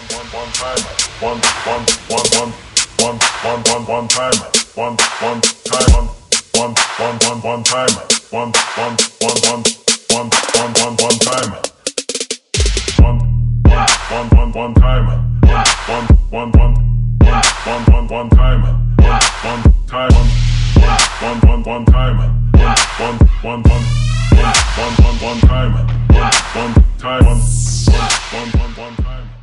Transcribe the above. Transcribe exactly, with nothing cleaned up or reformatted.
one one one one one one one one time one one time one one one one time one one one one one one one one time one one one one one time one one one one one one time one time one one one time one one one one one one time one time one one one one time